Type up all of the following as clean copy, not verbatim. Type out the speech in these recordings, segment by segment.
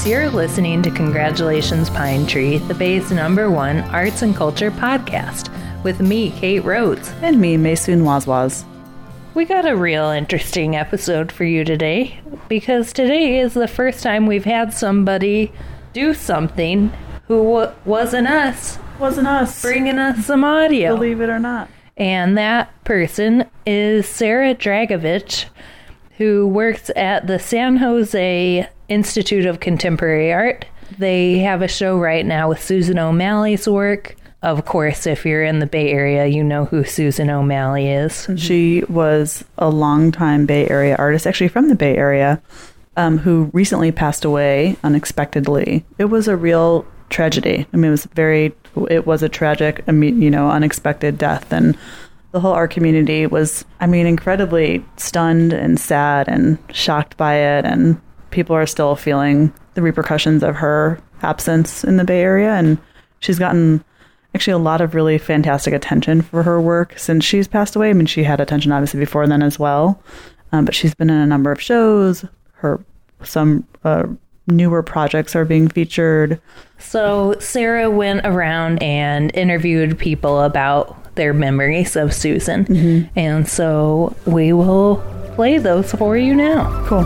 You're listening to Congratulations Pine Tree, the Bay's #1 arts and culture podcast, with me, Kate Rhodes. And me, Maysoon Wazwaz. We got a real interesting episode for you today, because today is the first time we've had somebody do something who wasn't us. Wasn't us. Bringing us some audio. Believe it or not. And that person is Sarah Dragovich, who works at the San Jose Institute of Contemporary Art. They have a show right now with Susan O'Malley's work. Of course, if you're in the Bay Area, you know who Susan O'Malley is. She was a longtime Bay Area artist, actually from the Bay Area, who recently passed away unexpectedly. It was a real tragedy. I mean, it was a tragic, unexpected death. And the whole art community was, incredibly stunned and sad and shocked by it. And people are still feeling the repercussions of her absence in the Bay Area. And she's gotten actually a lot of really fantastic attention for her work since she's passed away. I mean, she had attention obviously before then as well. But she's been in a number of shows. Some newer projects are being featured. So Sarah went around and interviewed people about their memories of Susan. Mm-hmm. And so we will play those for you now. Cool.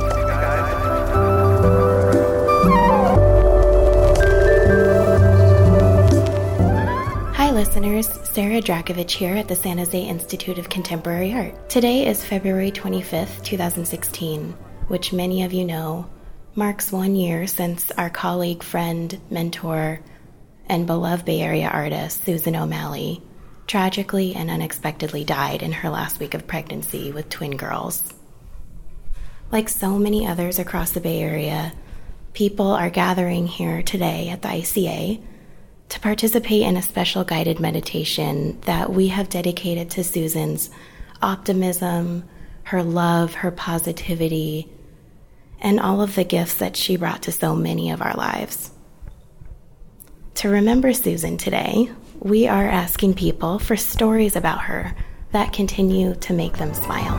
Hi listeners, Sarah Dragovich here at the San Jose Institute of Contemporary Art. Today is February 25th, 2016, which many of you know marks 1 year since our colleague, friend, mentor, and beloved Bay Area artist, Susan O'Malley, tragically and unexpectedly died in her last week of pregnancy with twin girls. Like so many others across the Bay Area, people are gathering here today at the ICA to participate in a special guided meditation that we have dedicated to Susan's optimism, her love, her positivity, and all of the gifts that she brought to so many of our lives. To remember Susan today, we are asking people for stories about her that continue to make them smile.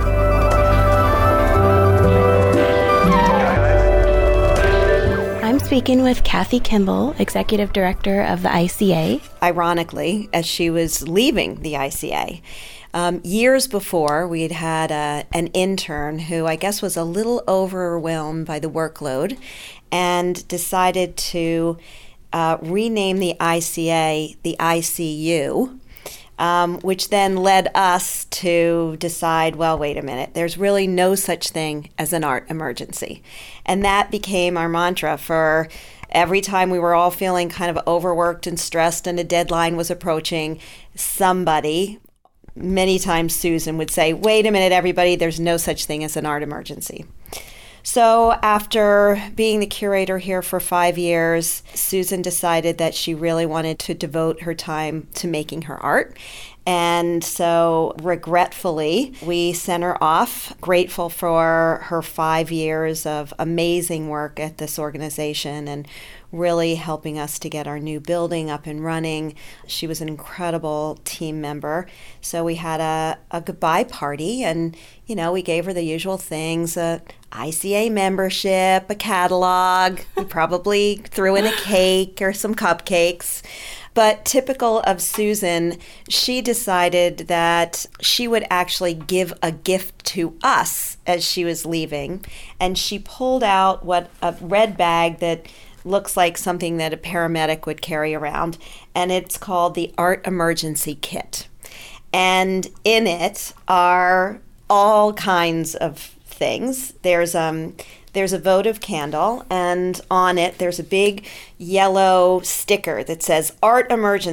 I'm speaking with Kathy Kimball, Executive Director of the ICA. Ironically, as she was leaving the ICA, years before, we had an intern who I guess was a little overwhelmed by the workload and decided to rename the ICA the ICU, which then led us to decide, well, wait a minute, there's really no such thing as an art emergency. And that became our mantra for every time we were all feeling kind of overworked and stressed and a deadline was approaching, somebody, many times Susan, would say, wait a minute, everybody, there's no such thing as an art emergency. So after being the curator here for 5 years, Susan decided that she really wanted to devote her time to making her art. And so regretfully, we sent her off, grateful for her 5 years of amazing work at this organization and really helping us to get our new building up and running. She was an incredible team member. So we had a goodbye party and, we gave her the usual things, a ICA membership, a catalog. We probably threw in a cake or some cupcakes. But typical of Susan, she decided that she would actually give a gift to us as she was leaving. And she pulled out a red bag that looks like something that a paramedic would carry around. And it's called the Art Emergency Kit. And in it are all kinds of things. There's a votive candle, and on it there's a big yellow sticker that says "Art Emergency!" !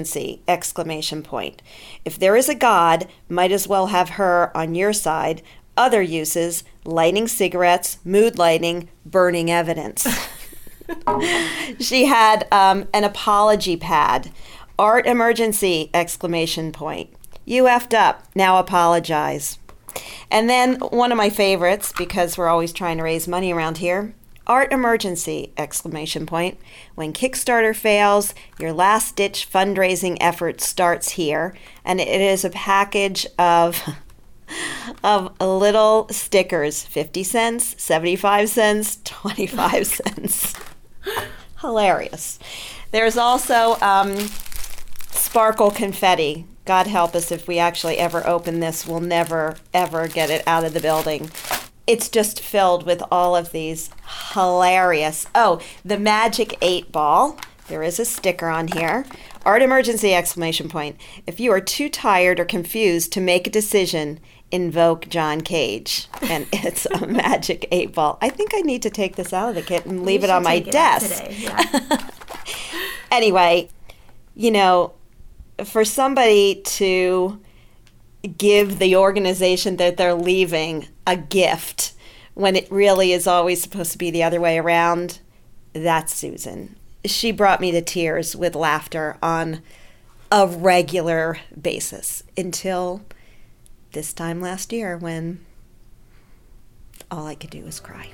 If there is a God, might as well have her on your side. Other uses: lighting cigarettes, mood lighting, burning evidence. She had an apology pad. Art Emergency! ! You effed up. Now apologize. And then one of my favorites, because we're always trying to raise money around here, Art Emergency! When Kickstarter fails, your last-ditch fundraising effort starts here, and it is a package of of little stickers, 50 cents, 75 cents, 25 cents. Hilarious. There's also sparkle confetti. God help us if we actually ever open this. We'll never, ever get it out of the building. It's just filled with all of these hilarious. Oh, the Magic 8 Ball. There is a sticker on here. Art emergency, exclamation point. If you are too tired or confused to make a decision, invoke John Cage. And it's a Magic 8 Ball. I think I need to take this out of the kit and leave it on my desk. Today, yeah. Anyway, you know, for somebody to give the organization that they're leaving a gift when it really is always supposed to be the other way around, that's Susan. She brought me to tears with laughter on a regular basis until this time last year when all I could do was cry.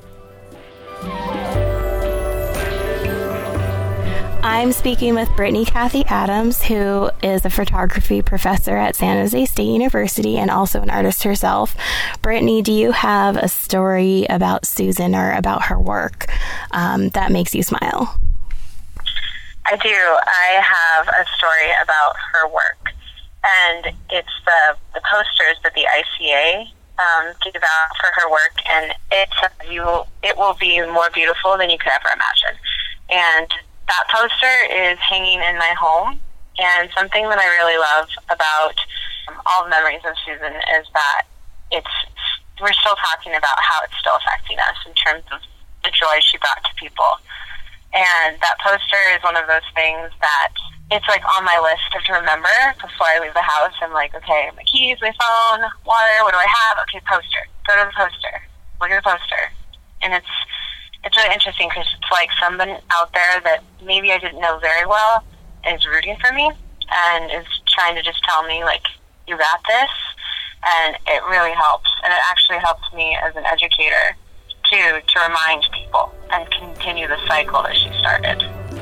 I'm speaking with Brittany Cathy Adams, who is a photography professor at San Jose State University and also an artist herself. Brittany, do you have a story about Susan or about her work that makes you smile? I do. I have a story about her work, and it's the posters that the ICA gave out for her work, and it will be more beautiful than you could ever imagine. And that poster is hanging in my home, and something that I really love about all the memories of Susan is that we're still talking about how it's still affecting us in terms of the joy she brought to people. And that poster is one of those things that it's like on my list to remember before I leave the house. I'm like, okay, my keys, my phone, water, what do I have? Okay, poster. Go to the poster. Look at the poster. And it's really interesting because it's like someone out there that maybe I didn't know very well is rooting for me and is trying to just tell me, like, you got this. And it really helps. And it actually helps me as an educator, too, to remind people and continue the cycle that she started.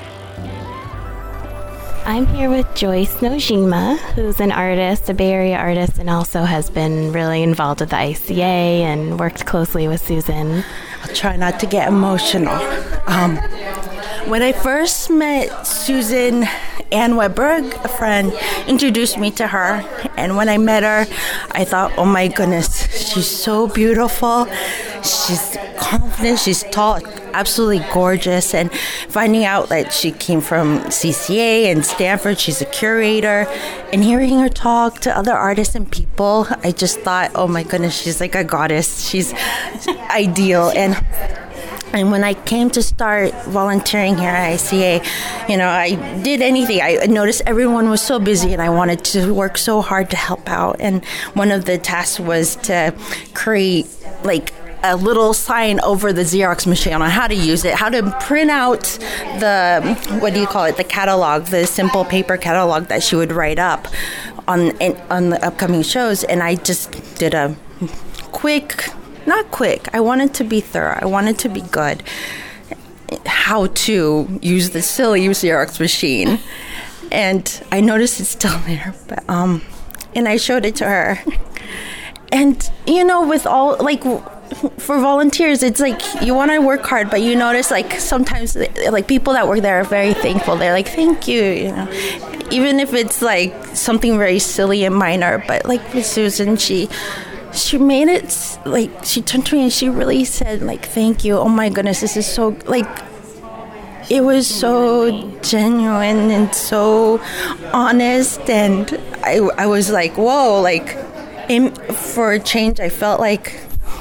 I'm here with Joyce Nojima, who's an artist, a Bay Area artist, and also has been really involved with the ICA and worked closely with Susan. I'll try not to get emotional. When I first met Susan, Ann Weberg, a friend, introduced me to her. And when I met her, I thought, oh my goodness, she's so beautiful. She's confident, she's tall, absolutely gorgeous. And finding out that she came from CCA and Stanford, she's a curator, and hearing her talk to other artists and people, I just thought, oh my goodness, she's like a goddess. She's ideal. And when I came to start volunteering here at ICA, you know, I did anything. I noticed everyone was so busy and I wanted to work so hard to help out. And one of the tasks was to create like a little sign over the Xerox machine on how to use it, how to print out the catalog, the simple paper catalog that she would write up on the upcoming shows. And I just did a not quick. I wanted to be thorough. I wanted to be good. How to use the silly Xerox machine. And I noticed it's still there. But and I showed it to her. And, you know, with all, like, for volunteers, it's like you want to work hard, but you notice, like, sometimes, like, people that work there are very thankful. They're like, thank you, you know. Even if it's, like, something very silly and minor. But, like, with Susan, she made it, like, she turned to me and she really said, like, thank you. Oh, my goodness, this is so, like, it was so genuine and so honest. And I was like, whoa, like, for a change, I felt like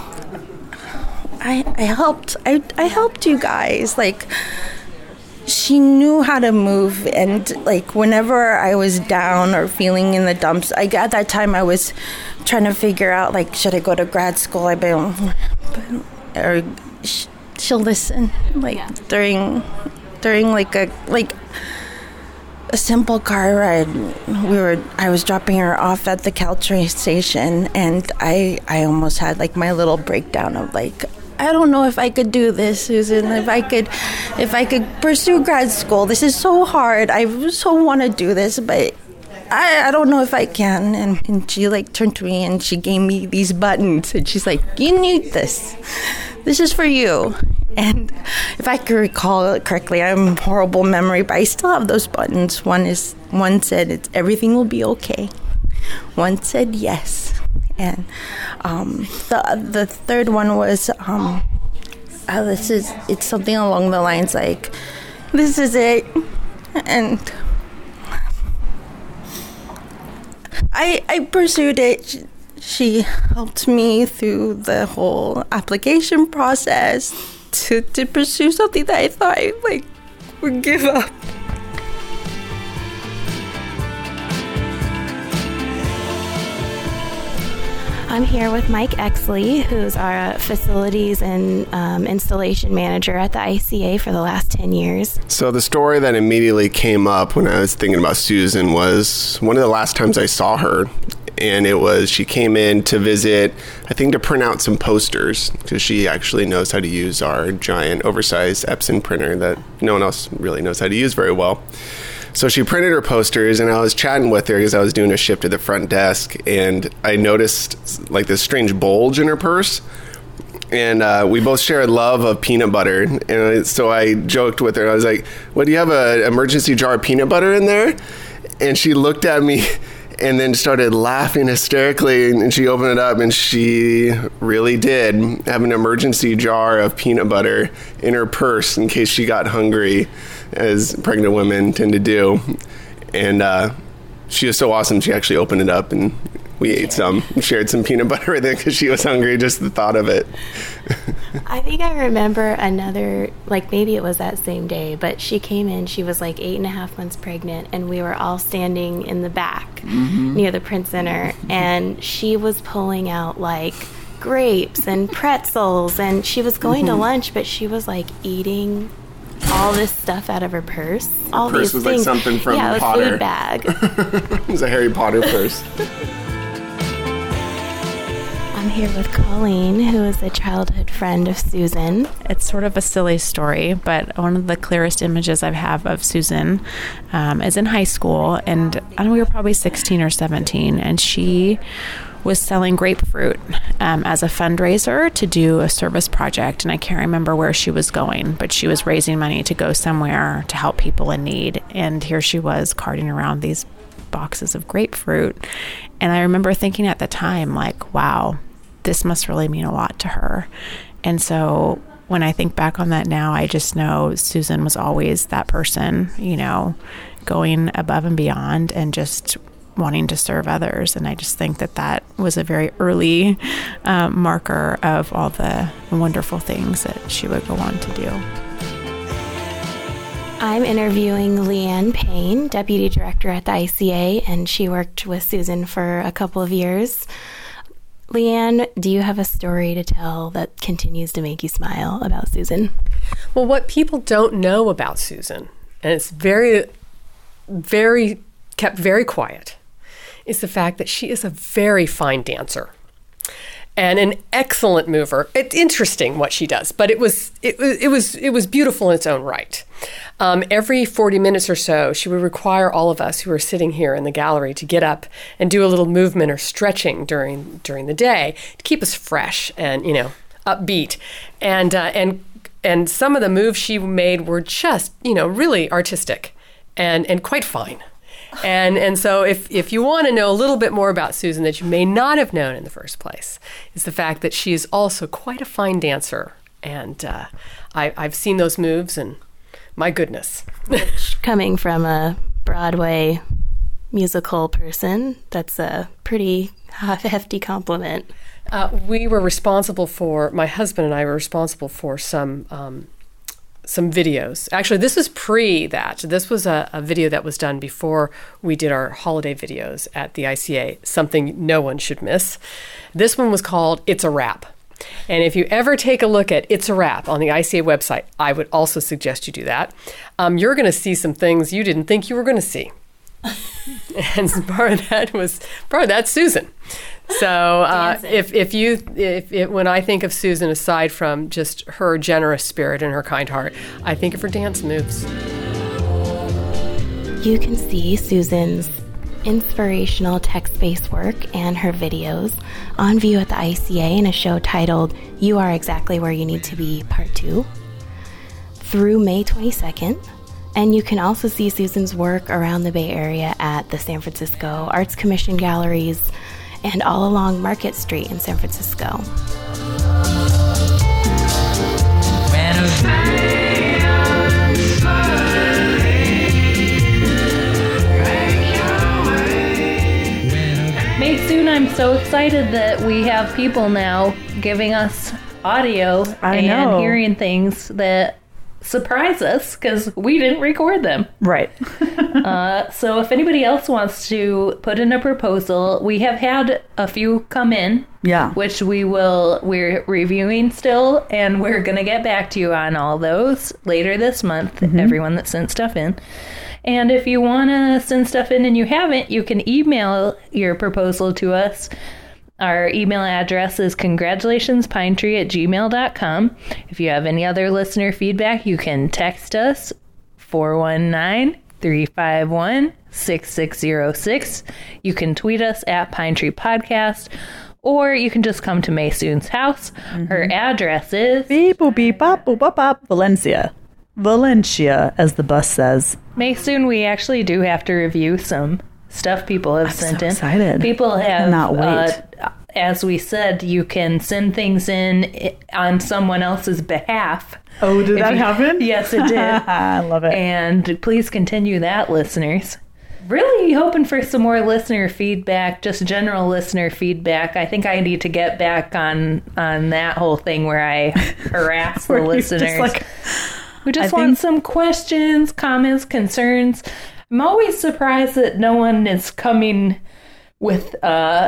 I helped you guys. Like, she knew how to move, and like whenever I was down or feeling in the dumps, at that time I was trying to figure out, like, should I go to grad school? Or she'll listen, like, during like a simple car ride. I was dropping her off at the Caltrain station, and I almost had like my little breakdown of like, I don't know if I could do this, Susan. If I could pursue grad school. This is so hard. I so want to do this, but I don't know if I can. And she like turned to me and she gave me these buttons. And she's like, you need this. This is for you. And if I can recall it correctly, I have a horrible memory, but I still have those buttons. One said, everything will be okay. One said yes. And the third one was, it's something along the lines like, this is it. And I pursued it. She helped me through the whole application process to pursue something that I thought I would give up. I'm here with Mike Exley, who's our facilities and installation manager at the ICA for the last 10 years. So the story that immediately came up when I was thinking about Susan was one of the last times I saw her. And it was, she came in to visit, I think to print out some posters, because she actually knows how to use our giant oversized Epson printer that no one else really knows how to use very well. So she printed her posters, and I was chatting with her because I was doing a shift at the front desk, and I noticed like this strange bulge in her purse. And we both share a love of peanut butter. And so I joked with her. I was like, "What, do you have an emergency jar of peanut butter in there?" And she looked at me and then started laughing hysterically, and she opened it up, and she really did have an emergency jar of peanut butter in her purse in case she got hungry, as pregnant women tend to do. And she was so awesome, she actually opened it up, and we ate some, shared some peanut butter with it because she was hungry, just the thought of it. I think I remember another, like maybe it was that same day, but she came in, she was like 8.5 months pregnant, and we were all standing in the back near the print center, and she was pulling out like grapes and pretzels, and she was going to lunch, but she was like eating all this stuff out of her purse. All Purse these was things. like something from yeah, Potter. Yeah, food bag. It was a Harry Potter purse. I'm here with Colleen, who is a childhood friend of Susan. It's sort of a silly story, but one of the clearest images I have of Susan is in high school, and I don't know, we were probably 16 or 17, and she was selling grapefruit as a fundraiser to do a service project, and I can't remember where she was going, but she was raising money to go somewhere to help people in need, and here she was carting around these boxes of grapefruit, and I remember thinking at the time, like, wow, this must really mean a lot to her. And so when I think back on that now, I just know Susan was always that person, you know, going above and beyond and just wanting to serve others. And I just think that that was a very early marker of all the wonderful things that she would go on to do. I'm interviewing Leanne Payne, Deputy Director at the ICA, and she worked with Susan for a couple of years. Leanne, do you have a story to tell that continues to make you smile about Susan? Well, what people don't know about Susan, and it's very, very, kept very quiet, is the fact that she is a very fine dancer and an excellent mover. It's interesting what she does, but it was beautiful in its own right. Every 40 minutes or so, she would require all of us who are sitting here in the gallery to get up and do a little movement or stretching during the day to keep us fresh and, you know, upbeat. And some of the moves she made were just, you know, really artistic and quite fine. And so if you want to know a little bit more about Susan that you may not have known in the first place, is the fact that she is also quite a fine dancer. And I've seen those moves, and my goodness. Which, coming from a Broadway musical person, that's a pretty hefty compliment. We were responsible for, my husband and I were responsible for some videos. Actually, this was pre that. This was a video that was done before we did our holiday videos at the ICA, something no one should miss. This one was called It's a Wrap. And if you ever take a look at It's a Wrap on the ICA website, I would also suggest you do that. You're going to see some things you didn't think you were going to see. And part of that's Susan. So when I think of Susan, aside from just her generous spirit and her kind heart, I think of her dance moves. You can see Susan's inspirational text-based work and her videos on view at the ICA in a show titled You Are Exactly Where You Need to Be Part 2 through May 22nd. And you can also see Susan's work around the Bay Area at the San Francisco Arts Commission galleries and all along Market Street in San Francisco. Maysoon, I'm so excited that we have people now giving us audio and hearing things that surprise us because we didn't record them. Right. So if anybody else wants to put in a proposal, we have had a few come in. Yeah. Which we're reviewing still, and we're going to get back to you on all those later this month, everyone that sent stuff in. And if you want to send stuff in and you haven't, you can email your proposal to us. Our email address is congratulationspinetree@gmail.com. If you have any other listener feedback, you can text us 419-351-6606. You can tweet us at Pine Tree Podcast, or you can just come to Maysoon's house. Her address is Beep, boop, beep, bop, boop, bop, bop, Valencia, as the bus says. Maysoon, we actually do have to review some stuff people have sent in. Excited. People have, cannot wait. As we said, you can send things in on someone else's behalf. Oh, did that happen? Yes, it did. I love it. And please continue that, listeners. Really hoping for some more listener feedback, just general listener feedback. I think I need to get back on that whole thing where I harass the listeners. We just want some questions, comments, concerns. I'm always surprised that no one is coming with, our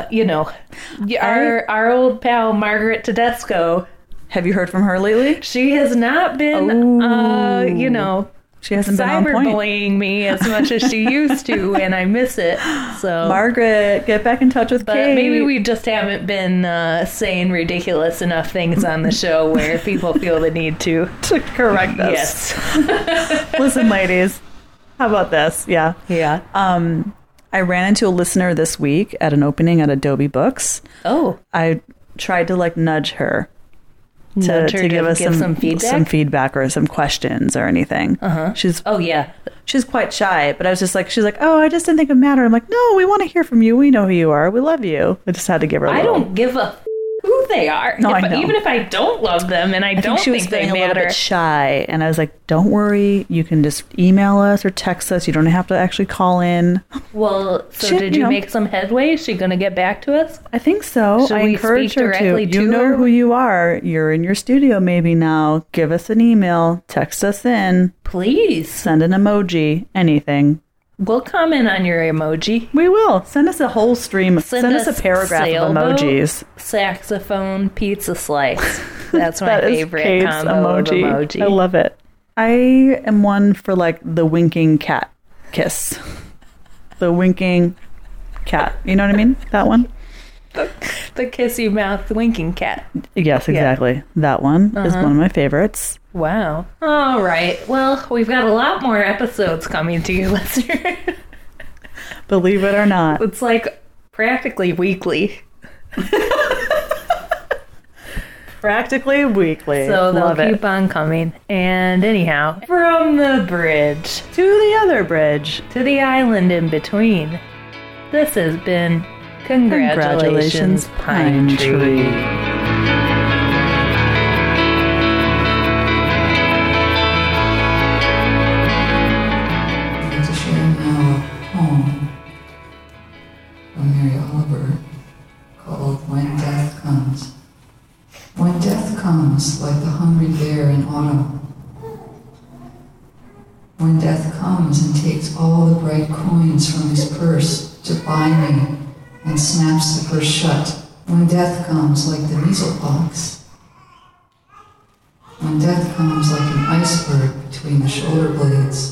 old pal Margaret Tedesco. Have you heard from her lately? She has not been, she hasn't been on point. Cyberbullying me as much as she used to, and I miss it. So Margaret, get back in touch with Kate. Maybe we just haven't been saying ridiculous enough things on the show where people feel the need to correct us. Yes. Listen, ladies. How about this? Yeah. Yeah. I ran into a listener this week at an opening at Adobe Books. Oh. I tried to nudge her to give us some feedback or some questions or anything. She's quite shy, but I was just she's like, oh, I just didn't think it mattered. I'm like, no, we want to hear from you. We know who you are. We love you. I just had to give her I don't give a who they are. No, I know. Even if I don't love them and I don't think they matter. A little bit shy, and I was like, don't worry, you can just email us or text us. You don't have to actually call in. Well, so did you make some headway? Is she going to get back to us? I think so. Should we encourage her to. You know who you are. You're in your studio maybe now. Give us an email. Text us in. Please. Send an emoji. Anything. We'll comment on your emoji. We will. Send us a whole stream. Send us a paragraph of emojis. Saxophone, pizza slice. That's my favorite combo of emoji. I love it. I am one for the winking cat kiss. The winking cat. You know what I mean? That one? The kissy mouth winking cat. Yes, exactly. Yeah. That one is one of my favorites. Wow. All right. Well, we've got a lot more episodes coming to you, listener. Believe it or not. It's practically weekly. Practically weekly. So they'll keep on coming. And anyhow, from the bridge to the other bridge to the island in between, this has been Congratulations, Pine Tree. Mary Oliver, called When Death Comes. When death comes like the hungry bear in autumn. When death comes and takes all the bright coins from his purse to buy me and snaps the purse shut. When death comes like the measlepox. When death comes like an iceberg between the shoulder blades.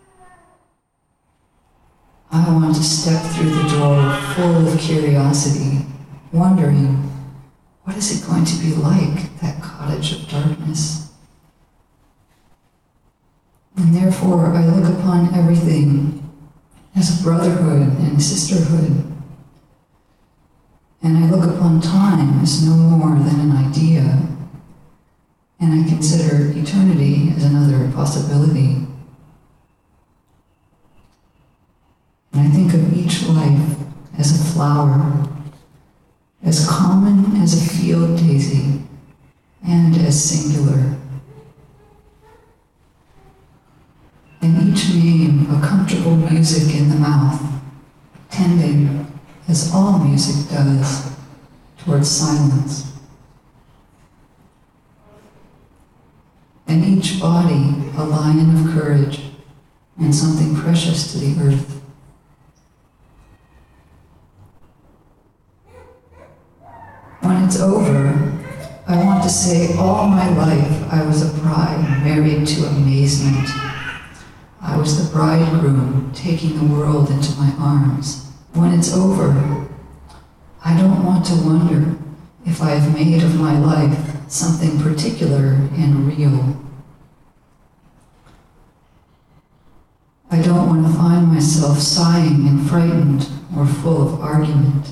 I want to step through the door full of curiosity, wondering, what is it going to be like, that cottage of darkness? And therefore I look upon everything as a brotherhood and sisterhood. And I look upon time as no more than an idea, and I consider eternity as another possibility. And I think of each life as a flower, as common as a field daisy, and as singular. And each name a comfortable music in the mouth, tending, as all music does, towards silence. And each body a lion of courage and something precious to the earth. When it's over, I want to say all my life I was a bride married to amazement. I was the bridegroom taking the world into my arms. When it's over, I don't want to wonder if I have made of my life something particular and real. I don't want to find myself sighing and frightened or full of argument.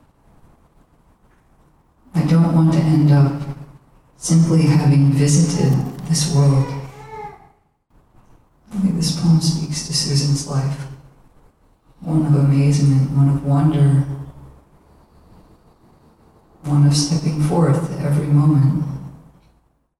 I don't want to end up simply having visited this world. I think this poem speaks to Susan's life. One of amazement, one of wonder, one of stepping forth every moment.